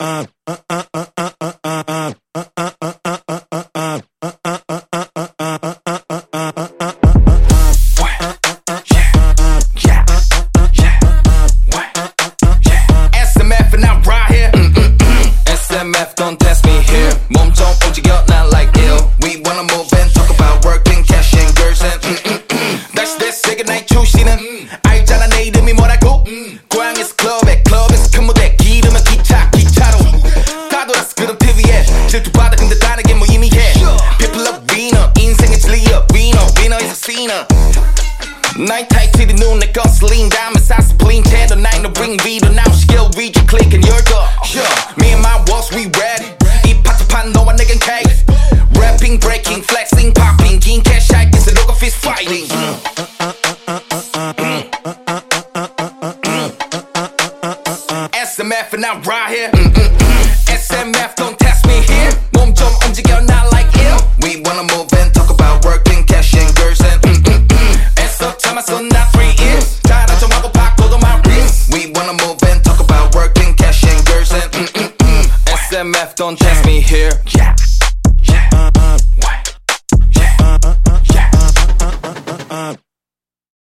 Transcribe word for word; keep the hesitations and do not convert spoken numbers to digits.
Don't test me here. 몸 좀 움직여 not like ill. We wanna move and talk about working, cash and girls and that's this 시그널 출시는 알잖아 내 이름이 뭐라고. 고향에서 클럽에 클럽에서 큰 무대 기름은 기차 기차로 다 돌았어 그런 티비에 질투받아 근데 다르게 뭐 이미 해. People love winner 인생의 진리야 winner winner is a sinner. 나의 타이틀이 눈에 거슬린 다음에 사스플린 채도 나의 no bring video now skill read you click and you're the me and my walls we ready 이 파트판 너와 내겐 cake rapping breaking flexing popping 긴 cash 할 때 서로가 fist fighting S M F and I'm right here S M F don't test me here 몸 좀 움직여 not like ill we wanna move and talk about working cash and girls and 애써 참았어 not three years 자랑 좀 하고 바꿔도 my wrist we wanna move and talk about working cash and girls and S M F don't test me here